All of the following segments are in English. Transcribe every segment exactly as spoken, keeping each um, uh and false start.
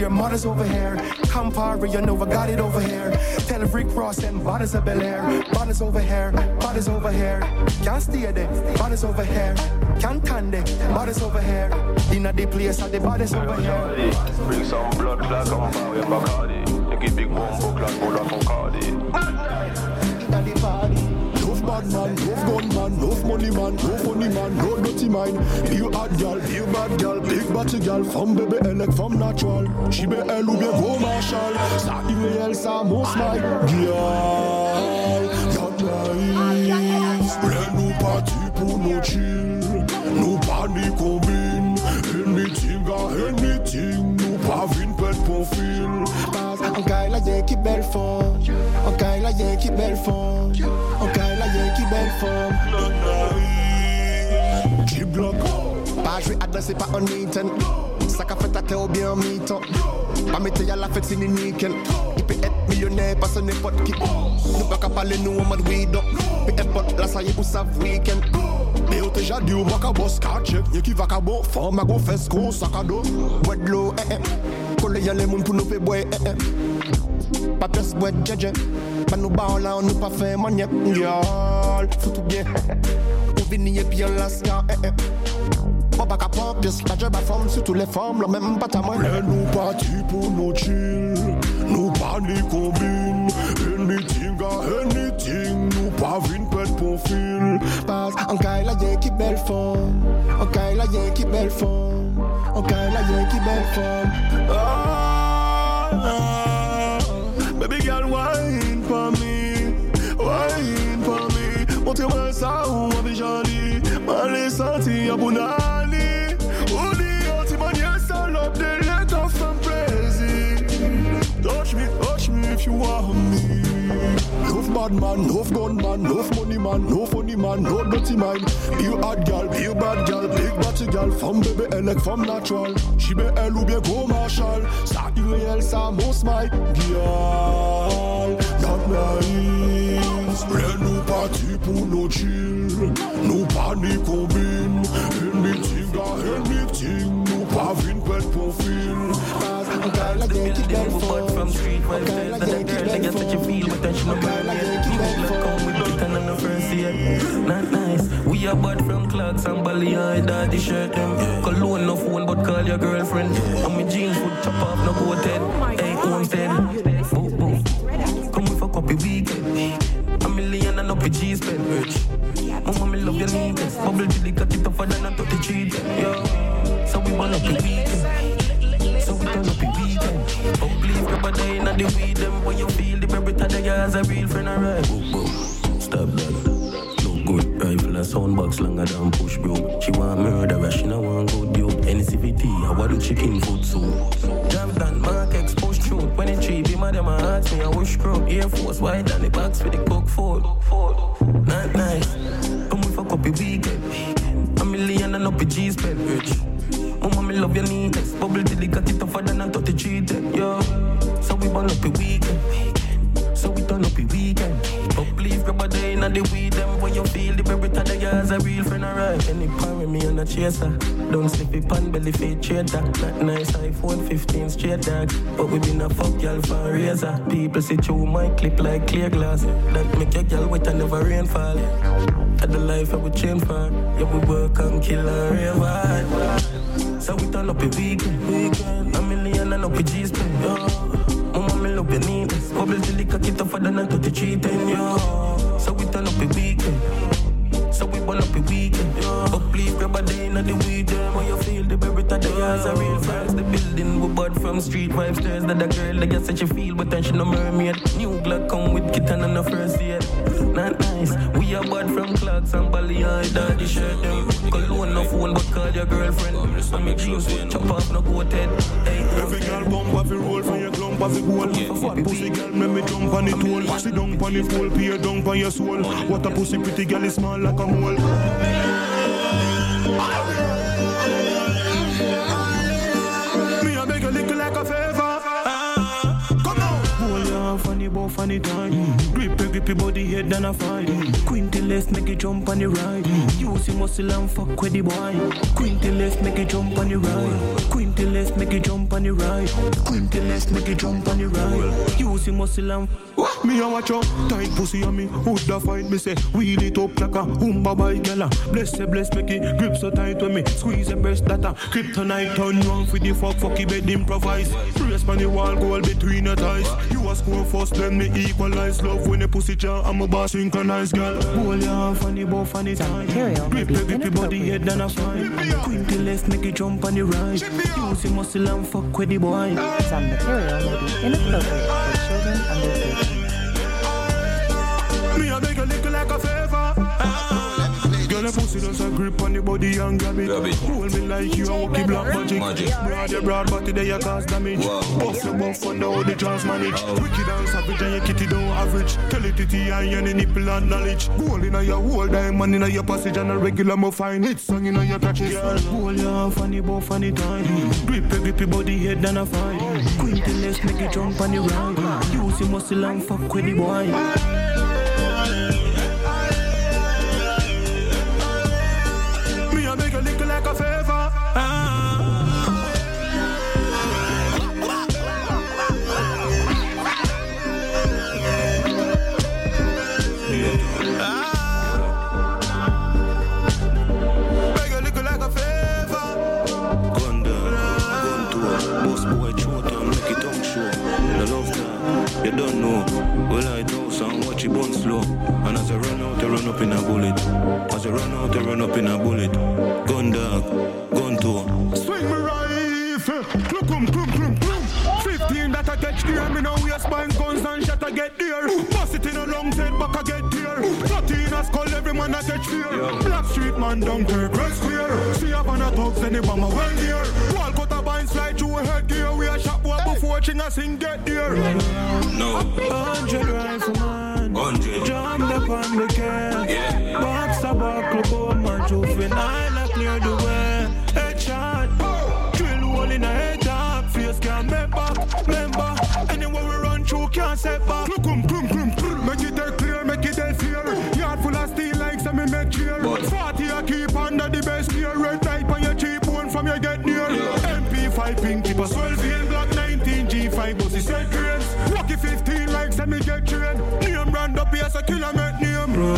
Your mother's over here. Campari, you know I got it over here. Tell Rick Ross and bodies of Bel Air. Bodies over here, bodies over here. Can't stay there, bodies over here. Can't stand there, bodies over here. In a deep place, the bodies over here. Bring some blood clot, come power your Bacardi. You give big bomb clot, full of Bacardi. In the party. Enough bad man, enough gun man, enough money man, no funny man, no dirty mind. You hot gal, you bad gal, big body gal, from baby elect, from natural. She be elle ou bien go marshal. Ça irréel, ça most my girl. Not nice. Rien nous parti pour nous chill. Nous panique combine. Anything or anything. Nous pas vine pète pour fil. Un gars là y'a qui belle femme. Un gars là y'a qui belle femme. Un gars là y'a qui belle femme. Keep block. Pas jouer adressé pas un meeting. Ça qu'a fait ta tête ou bien un mythe. Pas mettre y'a la fête c'est nickel. Il peut être millionnaire parce que n'importe qui. Nous pas qu'à parler nous en mode weed up. Peu importe la saille ou sa week-end. Mais on t'a déjà dit au bac à boss car check. Y'a qui va qu'à bon forme à go fesse gros sac à dos. Bois de l'eau eh eh. Coller y'a les moun pour nous faire boire eh eh. Pas pièce bois de djadje. Pas nous barre là on nous pas fait maniaque. Y'all faut tout bien. On vient et puis on lasse ya eh eh. Pas bac à pop pièce la job à forme sur toutes les formes. La même pas ta main. Là nous parti pour nous chill. Nous panique combine. Anything or anything. Nous pas vine pète pour fil. Passe en caille la y'a qui belle femme. En caille la y'a qui belle femme. En caille la y'a qui belle femme. Ah, ah, baby girl wine for me. Wine for me. Montre-moi ça ou ma vie jolie. M'a les senti à Bounali. Ou dit anti-manière salope de let of some plaisir. Touch me, touch me if you want me. Enough bad man, enough gun man, enough money man, no funny man, no dirty mind. Be you hot gal, be you bad gal, big body gal, from baby elect, from natural. She be elle ou bien go marshal. Ça irréel, ça most my girl. Not nice. Rien nous parti pour nous chill. Nous panique combine. Anything or anything. Nous pas vine pète pour fil. Un gars la y'a qui belle femme. Un gars la y'a qui belle femme. Not nice. We are bad from clocks and Bali, I daddy shirt them. Yeah. Cologne no phone, but call your girlfriend. Yeah. And my jeans would chop off no coated. Hey, homestead. Boo boo. Come we fuck up your weekend. A million and up your G spend rich. Mama, me love your neatness. Bubble till it cut it tougher than a thirty-three. Yo, so we burn up your weekend. So we turn up your weekend. Oh, please, grab a day in the weed them. When you feel the berry to the guys, a real friend, alright. Boo boo. Stop that. Look good. Rifle and soundbox longer than push bro. She want murder, she no want good you. N C V T, I want the chicken food soup. Jordan, Mark X, push through. twenty-three, be mad at my heart, me I wish scrub. Air Force, white and the box for the cook food. Not nice. Come we fuck up your weekend. A million and up your G spend rich. Mama, me love your neatness. Bubble till it got it tougher than a thirty-three. Yo, so we burn up your weekend. So we turn up your weekend. But please grab a day in the weed them. When you feel the berry to the guys, a real friend alright. Any pan with me on a chaser. Don't slip it pan belly fade trader. Not nice iPhone fifteen straight dog. But we been a fuck y'all for a razor. People see through my clip like clear glass. That make your girl wet and never rainfall. At the life I would change for. Yeah, we work and kill and rave hard. So we turn up your weekend. weekend. A million and up your G spend. Yo. Mama, me love your neatness. Bubble till it cock it tougher than a thirty-three ten, yo. So we turn up a weekend. So we burn up a weekend, yo. But please grab a day in the weekend. When you feel the berry to the guys are real friends. The building we bought from street vibes. There's that the girl that gets such a feel, but then she no mermaid. New Glock come with kitten on the first year. Not nice. We are bought from clocks and Bali, I daddy shirt them. Cologne no phone, but call your girlfriend. And me jeans chop off no coated. Hey, every girl bump off the roll for your clump off the goal. Yeah. Pussy girl make me jump on the toll. Sit down on the pole, peer down on your soul. What a pussy pretty girl is small like a mole. Me a beg a little like a favor. Come now. Boy, you're funny, but funny time. Mm. Grip a grippy body head and a fight. Mm. Quinty left make it jump on the right. Mm. Use your muscle and fuck with the boy. Quinty left make it jump on the right. Quinty left make it jump on the right. Quinty left make it jump on the right. Use your muscle and what? Me a watch out, tight pussy on me. Who'd da fight me say, wheel it up like a humba by gala. Bless say bless make it grip so tight with me. Squeeze a breast data. Kryptonite turn round for the fuck fucky bed improvise. Brace on the wall goal between the ties. You a score first then me equalize. Love when the pussy jar I'm a boss synchronize girl. Hold your hand funny bow funny time. Grip the grippy body head and a fine. Quinty left make it jump on the right. Use your muscle and fuck with the boy. Some material may be inappropriate for children under thirteen. Me a make a lick like a favor. Girl, a pussy does a grip on the body and grab it. Grab it. Hold me like you a walkie black magic. magic. Broad your broad body there you cause damage. Wow. Buff your buff and how the chance manage. Oh. Wicked and savage and your kitty don't average. Tell it titty and your nipple and knowledge. Gold in your whole diamond in your passage and a regular mo fine. Hit song in your catches. Hold your funny buff funny time. Mm. Grip a grippy body head and a fight. Mm. Quinty left make it jump on the right. Mm. Use your muscle and fuck with the boy. Make a lick like a favor. Ah. Make a lick like a favor. Gun down, gun to her. Boss boy throat and make it tongue show. The love that you don't know. Well I do and watch it burn slow. And as I run out, I run up in a bullet. As I run out, I run up in a bullet. Gun dog, gun toe. Swing me rifle, clum clum clum clum clum. Fifteen that I catch there, me now we a spine guns and shot I get there. Bust it in a long head, back I get there. Thirteen a skull, every man I catch fear. Black street man down there, red square. See up on a thugs, any bomber well here. Wall cut a bind, slide through a head gear. We a shot boy before ching a sing get there. No. Hundred rifle man, hundred. Jump up on the car. Yeah. Box a buckle, bomb and juvenile, I clear the way. Headshot, drill hole in a head top. Face can't make back, member. Anywhere we run through can't set back. Clum, clum, clum, clum. Make it there clear, make it there fear. Yard full of steel like some me make cheer. Forty I keep under the best gear. Red type on your cheap one from your get near. M P five pink, keep a swell vein. Block nineteen, G five bussy set cranes. Rocky fifteen like some me get train. Name brand up here, so kill a make name. Bro,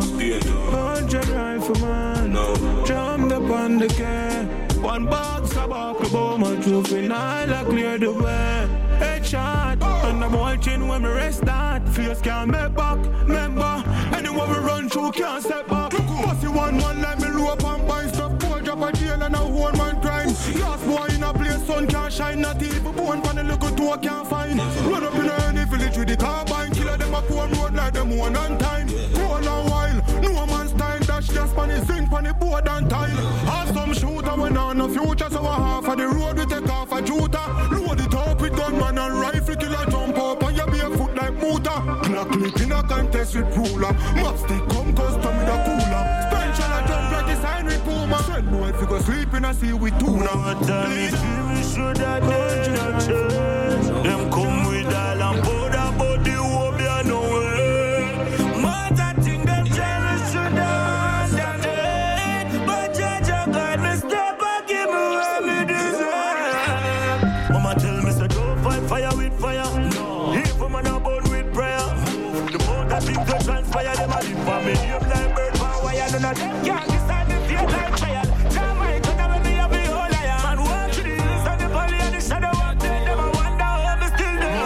hundred rifle man. No. Jump up on the car. One box of buckle, bomb and juvenile, I clear the way. Headshot, and I'm watching when we rest that. Face can't make back, member. Anywhere we run through can't step back. Bossy one man like me low up and bind stuff. Boy drop a jail and a one man crime. Last boy in a place, sun can't shine. Not even bone pan a little toe can't find. Run up in any village with the carbine. Killer them a poor road like them one on time. Roll a while, no man's time. Dash just pan the zinc pan the board and tile. Have some shooter when on the future. So a half of the road we take off a juta. Load it up with gunman and rifle. Killer jump up and you barefoot like motor. Clock clip in a contest with ruler. Mopstick come custom with a cooler. Special a jump like the sign with Puma. Send boy if you go sleep in a sea with tuna. We should have done a change. Them come with all and powder but the hope they no way. But I think them jealous should have done it. But judge a God me step and give me what me deserve. Mama tell me say don't fight fire with fire. No. If a man a burn with prayer. The more that things go transpire them a live for me. Name like bird power and none of them can't decide the fate like trial. Time I cut away me a be whole liar. Man walk to the east and the valley and the shadow walk there. Them a wonder how me still there.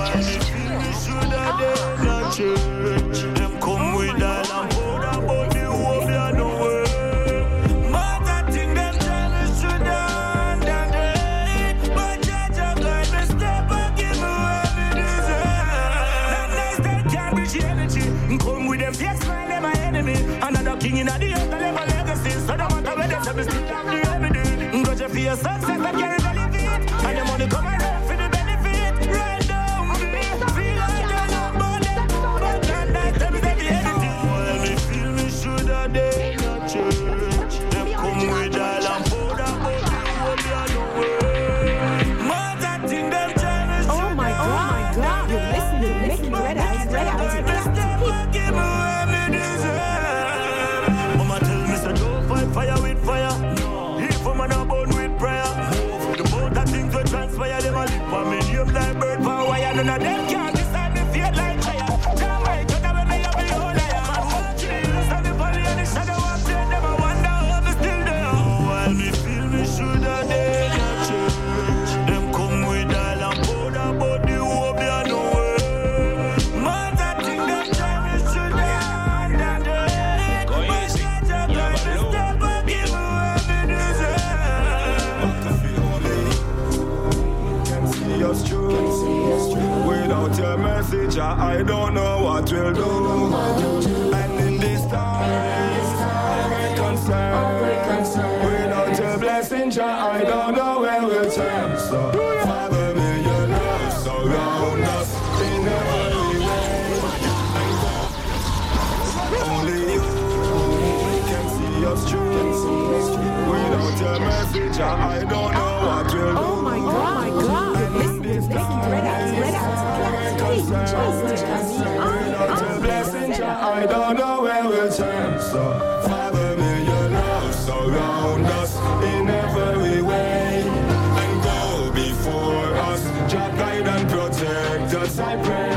We should have done a change. Them come with all and powder but the hope they are no way. But I think them jealous should have done it. But judge a God me step and give me what me deserve. That nice they can't reach the energy. Come with them fake smile, them my enemy. Another king in the earth. none of them can't decide me fate like fire. Can't wait, you never may have me whole liar. Stand the valley and the shadow of death, never wonder how me still there. Oh, while me feel me should have dead a church. Them come with all and powder, but the hope they are nowhere. Mother think them time me should have done dead. Go easy, yeah, but low. Step up, give me what me deserve. Can see us through. Without your message, I don't know what we'll do. And in this time, I'm concerned. Without your blessing, I don't know where we'll turn. So, Father, may your love surround us in every way. Only you can see us through. Without your message, I don't know what we'll do. Oh my God, my God. Listen, listen, red out, red out. Without your blessing, I don't know where we'll turn. So, Father, may your love surround us in every way and go before us. Jah guide and protect us, I pray.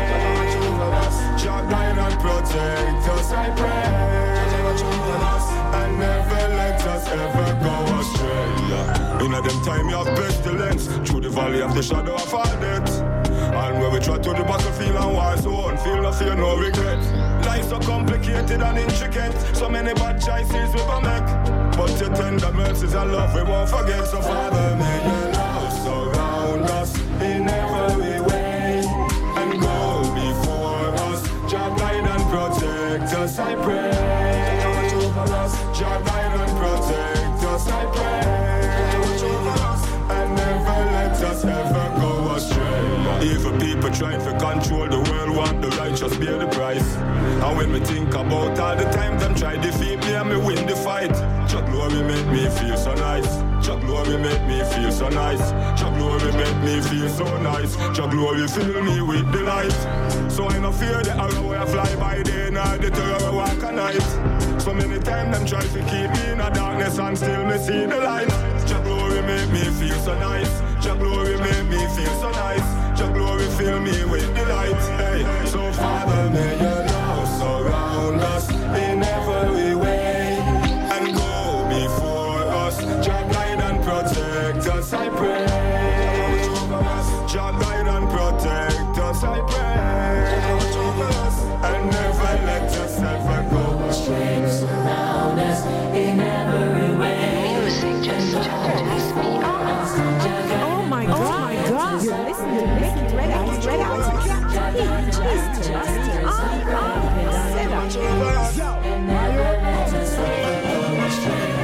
Jah guide and protect us, I pray. And never let us ever go astray. In a them time you have pestilence through the valley of the shadow of our death. And when we try to the battlefield and war zone, feel no fear, no regret. Life so complicated and intricate, so many bad choices we gon' make. But your tender mercies and love we won't forget. So Father, may your love surround us in every way and go before us. Jah guide and protect us, I pray. Jah guide and protect us, I pray. And never let us ever go astray. Evil people trying to control the world, want the righteous bear the price. And when we think about all the time them try defeat me and me win the fight, Jah glory make me feel so nice. Jah glory make me feel so nice. Jah glory make me feel so nice. Jah glory fill me with delight. So I no fear the arrow where I fly by day, nor the terror where walk at night. So many times them try to keep me in the darkness and still me see the light. Jah glory make me feel so nice. Jah glory make me feel so nice. Jah glory fill me with delight. Hey, so Father, may your love surround us in every way and go before us. Jah guide and protect us, I pray. Jah guide and protect us, I pray. And never let us ever go astray. Surround us in every way. Music just turns me on. Oh my God, oh my God. You're listening to Mickey Red Out, Red Out. Just turn me on. Set up. And never let us ever go astray.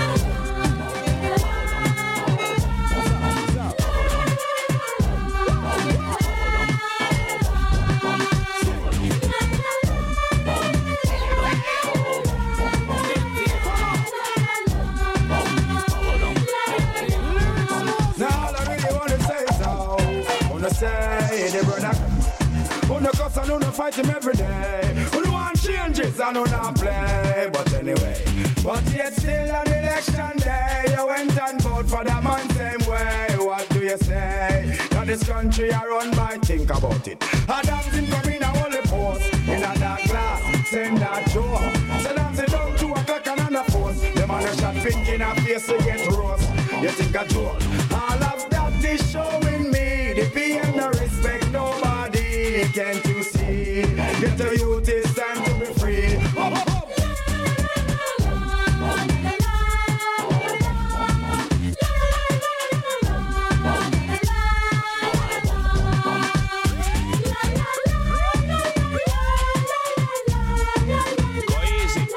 Say the brother, who no cuss and who no fight him every day, who no want changes and who not play. But anyway, but yet still on election day, you went and vote for that man same way. What do you say? Now this country I run by, think about it. Adams in come in a holy post in a dark glass, send that show. So Adams it down to a clock and on a post. The man a shot pink in a face to get roast. You think a joke? All of that is showing me. The P M no respect nobody, can't you see? Get the youth, it's time to be free. Oh, oh, oh. Go easy.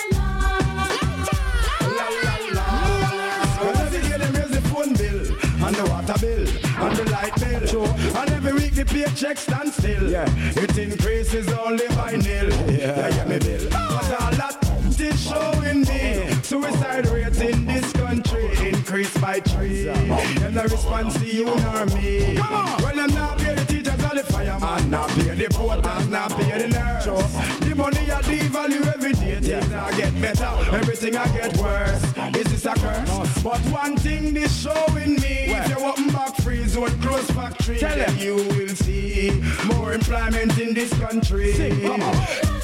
Well, every day them raise the phone bill and the water bill and the light bill. Sure. And every week the paycheck stand still. Yeah. It increases only by nil. Yeah, yeah, me bill. But all that is showing me suicide rate in this country increased by three. And the response to you nor me. Come on. Well, I'm not pay the teachers or the fireman, not pay the porters, not pay the nurse. Sure. The money I devalue every day. Things I get better, everything I get worse. Is this a curse? But one thing this showing me, if you open back freeze zone close factory. Tell them you will see more employment in this country. Sing, come on.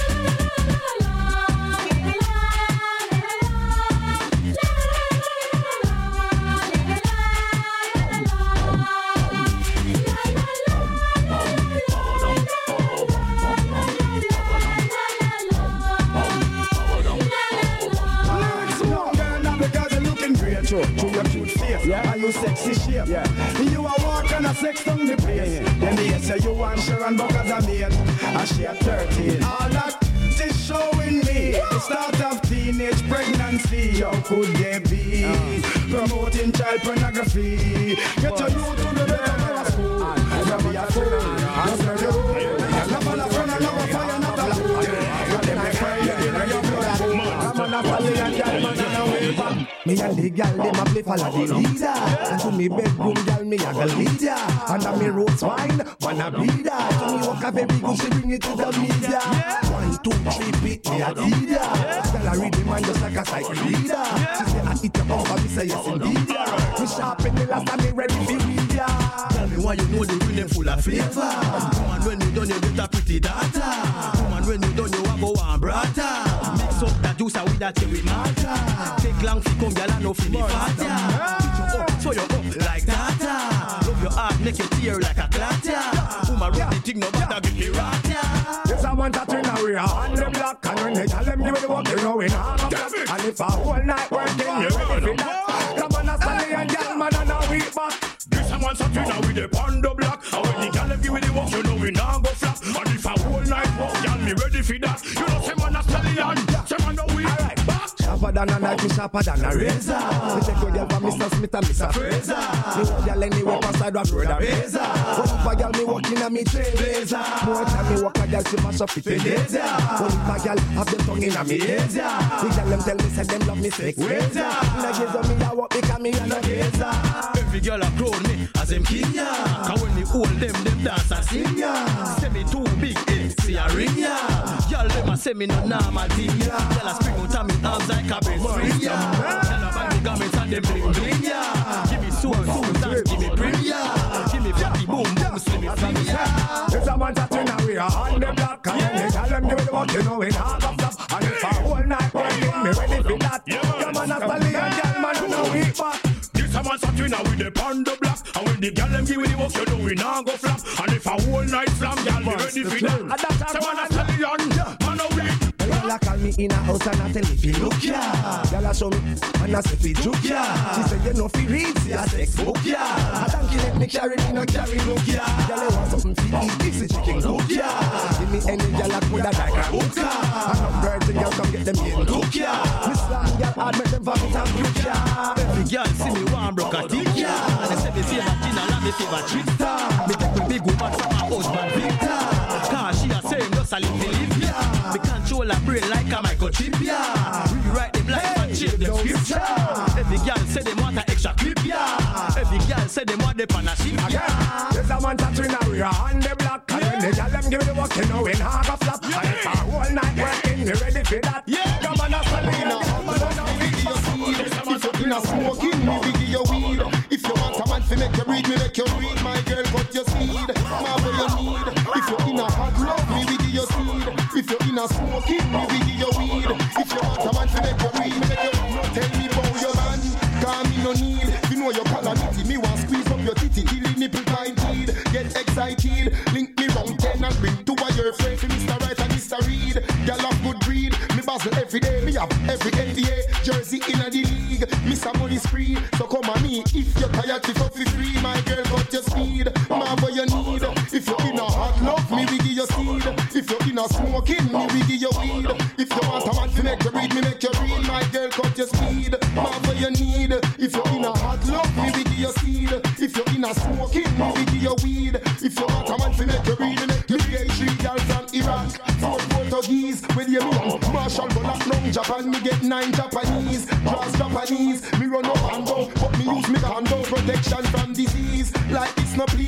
To your cute face, yeah, and your sexy shape, yeah. You are walking a sex on the place, yeah, yeah. Then they say you want Sharon Buckers a maid, and she at thirteen. All that is showing me the start of teenage pregnancy. How could they be uh. promoting child pornography? Get your youth to the better school. Never be a fool. Answer you. Love on a friend, I love a fire, not a fool. Got them a fire in your blood. I'm on a valley and girl, man, and a wave. Me and the gal, them a play follow the leader. And to me bedroom gal, me a go leader. And a me rose wine, wanna be there. To me walk a very good, she bring it to the media. One, two, three, beat me a leader. Gal I read the man just like a cycle leader. She say I eat your bumper, me say yes indeed. Me sharpen the last time me ready for media. Tell me why you know the rhythm full of flavor. Woman when you done you get a pretty daughter. Woman when you done you have a one brother. Mix up that juice with that cherry matter. Take long fi come girl and no fi me fatter. Pick you up, so you up like that. Love your heart, make you tear like a clatter. Woman run the thing, no matter give me rata. Yes, I want to turn away on the block. And when they tell them give me the work, you know we not a block. And if a whole night working, you ready for that. Come on, a Sunday and girl, man, and a week back. This a man sat in with the panda block. And when the girl give me the work, you know we not go flap. And if a whole night work, girl, me ready for that. You know, say man a stallion, say man a week. Alright, back. Sharper than a knife, me sharper than a razor. Me take a girl from Mister Smith and Mister Fraser. Me walk girl anywhere past side of road a razor. One if a girl me walking a me trailblazer. More time me walk a girl she mash up it in laser. One if a girl have them tongue in a me laser. We girl them tell me say them love me sex razor. In a gaze of me a walk because me a no gazer. Every girl a crown me as them king ya. Cause when me hold them, them dance and sing ya. Say me too big, eh, see a ring ya. Girl them a say me no normal thing ya. Girl a spring out of me arms like a best spring ya. Tell a bang the garments and them bling bling ya. Give me soul, soul, dance, give me bring ya. Give me fatty boom, boom, slim me fling ya. If someone to turn away on the block, and then they tell them give me the work, you know it hard up flop. And if a whole night working, me ready for that. Come on a stallion, girl, man, you know we back. This a man sat in with the panda block. And when the girl them give me the work, you know we not go flap. And if a whole night slam, girl, me ready for that. Say man a stallion, man a weak. Girl a call me in a house and I tell me fi look ya. Girl a show me and I say fi juke ya. She say you know fi read, see a sex book ya. A donkey let me carry, me no carry look ya. Girl a want something fi eat, this is chicken look ya. Give me any girl a coulda like a hookah. And some birds and girl come get them in look ya. Me slam girl hard make them vomit and puke ya. Every girl see me one broke a dick ya. They say me favorite dinner, and me favorite trickster. Me take the big woman from my husband Victor. Cause she a say just a little live ya. Me control her brain like a microchip ya. Rewrite them life and change them scripture. Every girl say they want an extra clip ya. Every girl say they want the pan a ship ya. There's a man touching a rear on the block. And when the girl them give the work, you know in half a flap. And if a whole night working, me ready for that. Come on a Selena, come on a weed. If you're in a smoking, me we give you weed. If you want a man to make you breathe, me make you breathe. My girl, cut your speed, marvel you need. If you're in a hard love, me we give you seed. If you're in a smoking, me we give you weed. If you want a man to make you breathe, me make you no tell me about your man. Cause me no need. You know your calamity, me want squeeze up your titty till the nipple tight bleed. Get excited, link me round ten and bring two of your friends to Mister Right and Mister Reed. Girl of good breed, me bustle every day. Me have every N B A jersey in a the league. Mister Money spree, so come on me. If you're tired to fuck for free, my girl got your speed. Man, what you need. If you're in a hot love, me we give you seed. If you're in a smoking, me we give you weed. If you want a man to make you read, me make you read. My girl cut your speed. Man, what you need. If you're in a hot love, me we give you seed. If you're in a smoking, me we give you weed. If you want a man to make you read, me make you read. Three girls from Iraq, four Portuguese. With you mean Marshall Bullock, long Japan, me get nine Japanese. Draws Japanese, me run up and down, but me use me hand down protection from disease. Like it's no please, and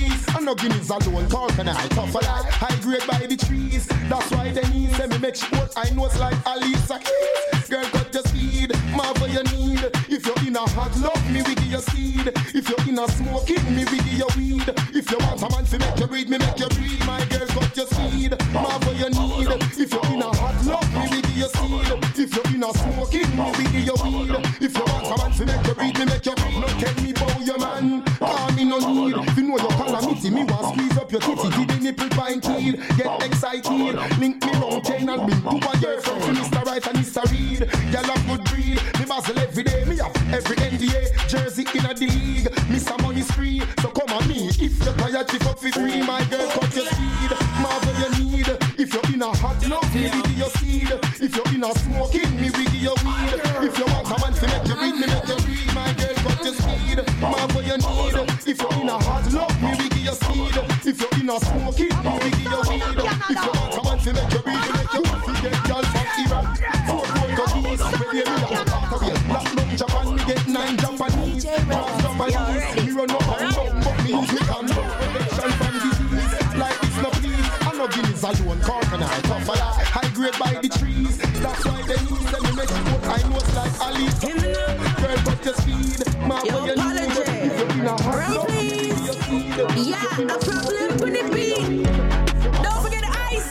And no Guineas alone, coconut, tough a lot. High grade by the trees. That's why they need them. Me make sure I know it's like Alisa Keys. Girl, cut your speed, marvel you need. If you're in a hot love, me we give you seed. If you're in a smoking, me we give you weed. If you want a man to make you breathe, me make you breathe. My girl, cut your speed, marvel you need. If you're in a hot love, me we give you seed. If you're in a smoking, me we give you weed. If you want a man to make you breathe, me make you breathe. No tell me about your man, call me no need. If you know your calamity, me want squeeze up your titty. Give the nipple pine key, get excited. Link me round ten and bring two of your friends. Mister Right and Mister Reed, y'all have good breed. Me basil every day, me have every N D A jersey in a the league. Mister Money's free, so come on me. If you're tired, chip up for free. My girl, cut your speed, marvel you need. If you're in a hot love, me we give your seed. If you're in a smoking, me we give your weed. If you want a man to make you breathe, me make you breathe. My girl, cut your speed, marvel you need. If you're in a hot love, me we give your seed. If you're in a smoking, me we give your weed. If you want a man to make you breathe, me make you breathe. Get girl from Iran, four gold to East, where you live in Australia. Black love Japan, me get nine Japanese. Pass Japanese, me run up and down, but me use me can do protection from disease. Like it's no please, I no Guineas alone, coconut, tough a lot. High grade by the trees, that's why they need them. Me make you put I know it's like Alice. Girl, cut your speed, marvel you need. If you're in a hot love, me give you seed. Yeah, a problem could it be? Don't forget the ice,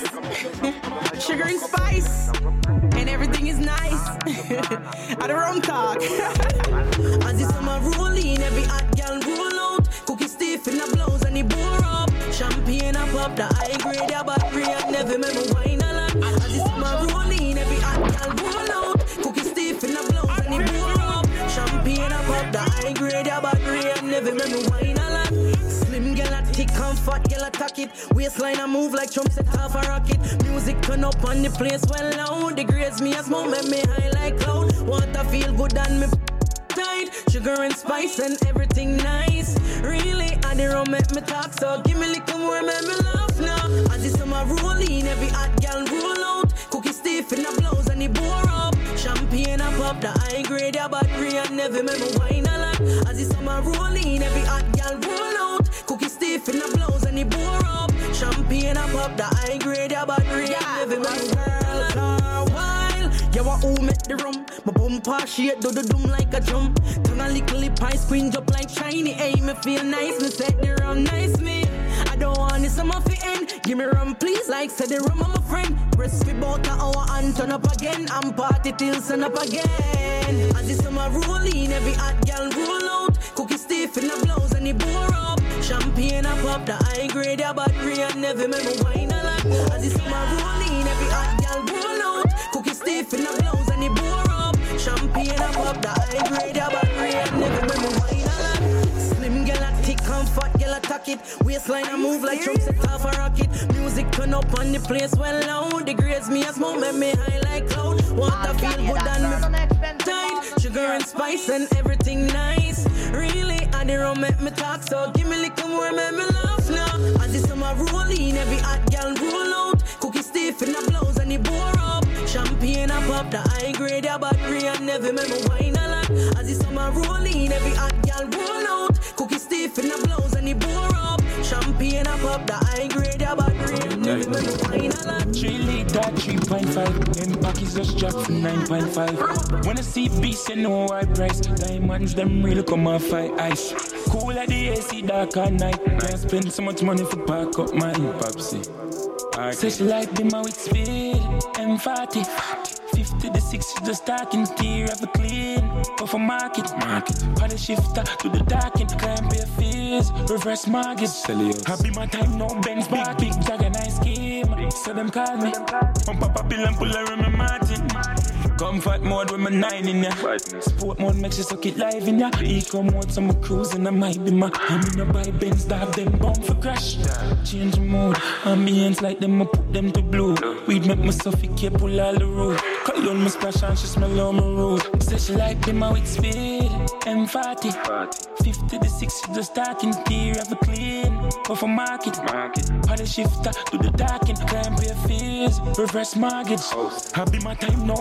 sugar and spice, and everything is nice. At the rum talk. As the summer rolling, every hot girl roll out. Cookie stiff in the blouse and the bore up. Champagne up up, the high grade, the battery, and never remember wine a lot. As the summer rolling, every hot girl roll out. Cookie stiff in the blouse and the bore up. Champagne up up, the high grade, the battery, and never remember wine a lot. Slim girl a thick and fat girl attack it. Waistline a move like Trump set off a rocket. Music turn up on the place well loud. Degrades me as more, make me high like cloud. Water feel good and me tight. Sugar and spice and everything nice. Really, I the rum make me talk. So give me a little more, make me laugh now. As the summer rolling, every hot girl roll out. Cookie stiff in the blouse and the bore up. Champagne up up, the high grade, the battery, and never remember wine a lot. As the summer rolling, every hot girl roll out. Cookie stiff in the blouse and the bore up. Champagne up up, the high grade, the battery, and never remember wine a lot. Yeah, what who make the rum? My bumper shit do the doom like a drum. Turn a little lip eye squinch up like shiny. Hey, me feel nice, me set the rum nice me. I don't want this summer fi end. Give me rum please, like said the rum I'm a friend. Rest for about an hour and turn up again. And party till sun up again. As the summer rolling, every hot girl roll out. Cookie stiff in the blouse and the bore up. Champagne up up, the high grade, the battery, and never remember wine a lot. As the summer rolling, every hot girl roll out. Cookie stiff in the blouse and the bore up. Champagne up up, the high grade, the battery, and never remember wine a lot. Slim girl a thick and fat girl attack it. Waistline a move like Trump set off a rocket. Music turn up on the place well loud. Degrades me as more, make me high like cloud. Water feel good and me tight. Sugar and spice and everything nice. Really, I the rum make me talk. So give me a little more, make me laugh now. As the summer rolling, every hot girl roll out. Cookie stiff in the blouse and the bore up. Champagne up up, the high grade, the battery, and never remember wine a lot. As the summer rolling, every hot girl roll out. Cookie stiff in the blouse and the bore up. Champagne up up, the high grade, the battery, and never remember wine a lot. three liter, three point five. Them packies just drop for nine point five. When I see beats, you know I price. Diamonds, them real come off my ice. Cool at the A C, dark at night. Can't spend so much money for park up my Popsy. Say she like be my with speed. M forty, fifty to sixty, just talking tear of a clean. Go for market, market. How the shifter to the darken, climb pay fees, reverse mortgage. Happy my time, no Benz back, big jag and nice scheme. So them call me, on Papa Bill and pull her in my Martin. Comfort mode with my nine in ya. Sport mode makes you suck it live in ya. Eco mode, so I'm cruising, I might be my. I'm in a buy Benz, dog, them bound for crash. Change mode, ambience like them, I put them to blue. We'd make me suffocate, pull all the road. Call on my splash and she smell on my road. Say she like them out with speed. M forty, fifty to sixty, just talking tear of a clean. Go for market, market. How the shifter to the darken, climb pay fees, reverse mortgage. I be my time, no Benz.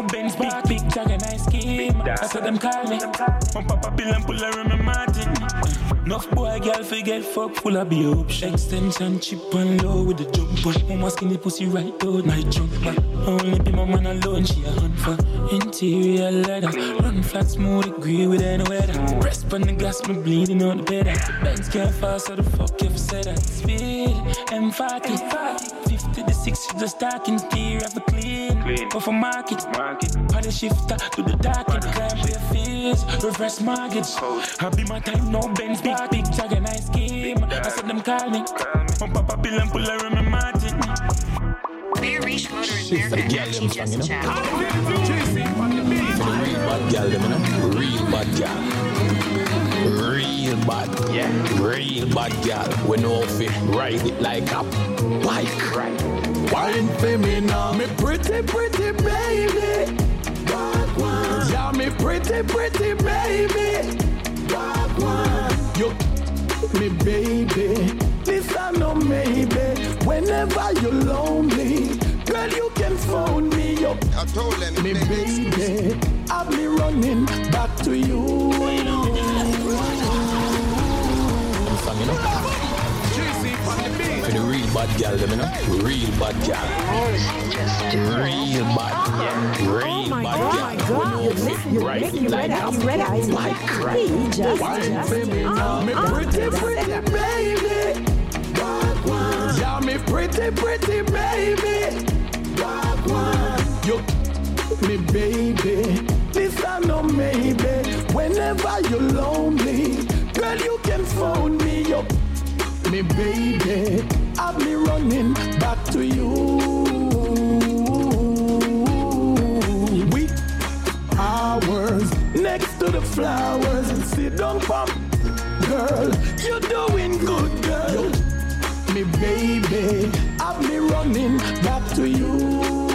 Big, big jag and ice cream. That's what them call me. One papa pill and pull her in my Martin. Enough boy, girl, forget fuck full of be up. Extension chip and low with the jump. Mama skinny pussy right out my trunk. Only be my man alone, she a hunt for interior leather. Run flat, smooth, agree with any weather. Rest on the glass, me bleeding on the bed. Benz can't fast, so the fuck if I said that. Speed, M forty, fifty to sixty, just talking. Gear have a clean, off a market. Party shifter to the dark and climb bare fears. Reverse mortgage. I be my time, no Benz, big, big jag and ice cream. That's what them call me. One papa pill and pull her in my Martin. Beer Reach Motor and Beer Energy just chat. Real bad gal, them, you know? Real bad gal. Real bad. Yeah. Real bad gal. We know if it ride it like a bike. Right. Wine for me now, me pretty, pretty baby. Walk one. Yeah, me pretty, pretty baby. Walk one. You, me baby. This I know maybe. Whenever you're lonely, girl, you can phone me up. I told them, me baby, I'll be running back to you. Song, you know? For the real bad gal, them, you know? Real bad gal. Real bad. Real Oh my bad God, gal. my God. Listen, Right, Ricky, like red eyes, red eyes, like He just, just, baby, uh, me uh, pretty, pretty baby. Walk one. Yeah, me pretty, pretty baby. Walk one. You, me baby. This I know maybe. Whenever you're lonely, girl, you can phone me up. Me baby, I'll be running back to you. We hours next to the flowers and sit down, pump. Girl, you're doing good, girl. Me baby, I'll be running back to you.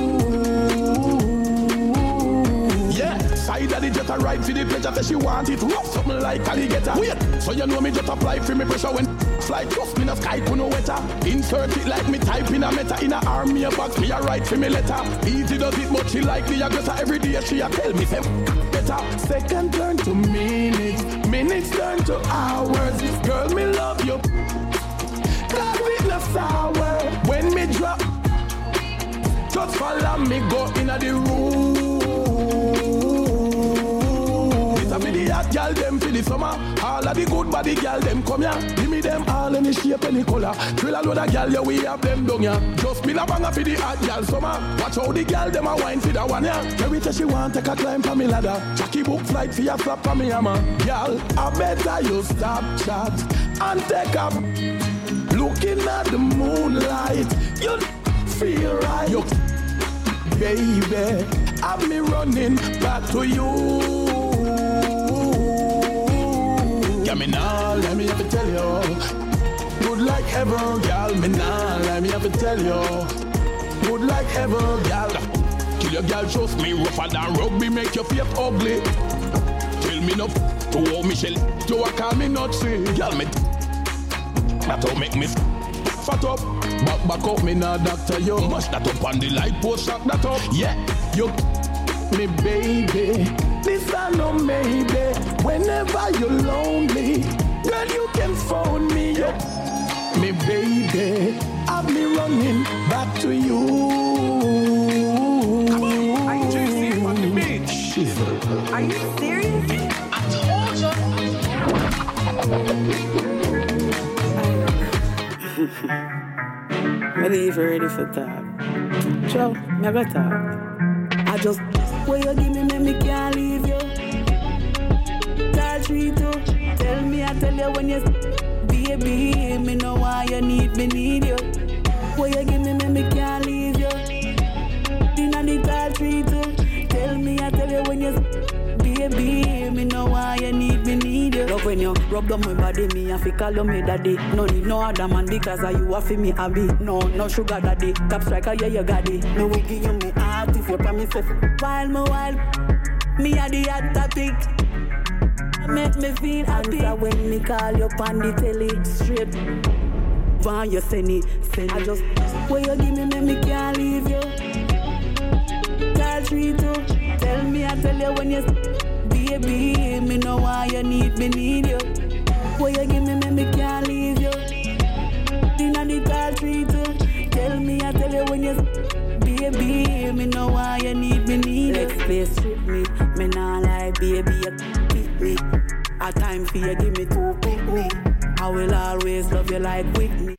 Yeah, side of the jet a ride for the pleasure. Say she want it rough, something like alligator. Wait, so you know me just apply for me pressure when fly. Trust me, no sky could no wetter. Insert it like me type in a meta. In a army a box, me a write for me letter. Easy does it, but she like the aggressor. Every day she a tell me say better. Second turn to minutes, minutes turn to hours. Girl, me love you. Cause it no sour when me drop. Just follow me, go in a the room. This a me the hot girl them for the summer. All of the good body girl them come here. Give me them all any shape, any color. Drill a load of girl, yeah, we have them down here. Just be a banger for the hot girl summer. Watch how the girl them a wine for the one here. Every time she want take a climb for me ladder. Jackie book flight for your flap for me hammer. Girl, I better you stop chat and take up. Looking at the moonlight, you feel right. You, baby, I'm me running back to you. Yeah, me now, let me have to tell you. Good like ever, girl, me now, let me have to tell you. Good like ever, girl. Kill your girl, trust me, rougher than rugby, make your face ugly. Tell me no f- to old Michelle, you a call me not see. Girl, me that don't make me fat up. Back back up, me nah doctor you. Mash that up on the light post, shock that up. Yeah, you, me baby. This I know maybe. Whenever you're lonely, girl, you can phone me up. Me baby, I'll be running back to you. Are you serious on the beach? Are you serious? I'm even ready for talk. Joe, never talk. I just, where you give me, me, me can't leave you. Tell treat you. Tell me, I tell you when you, baby, me know why you need, me need you. Where you give me, me, me can't leave you. Dinner the tall treat you. Tell me, I tell you when you, baby, me know why you need, me need you. Love when you rub down my body, me I fi call you me daddy. No need no other man because of you a fi me happy. No, no sugar daddy. Top striker, yeah you got it. Me will give you me heart if you promise it. While me while, me a the hot topic. Make me feel happy. Answer when me call you on the telly. Straight, when you send it, send it. I just, where you give me, me, me can't leave you. Tell treat you. Tell tell you when you baby, me know why you need, me need you. What you give me, me, me can't leave you. Inna the tall tree too. Tell me, I tell you when you baby, me know why you need, me need you. Next place strip me, me nah lie, baby, you pick me. A time for you, give me two pick me. I will always love you like Whitney.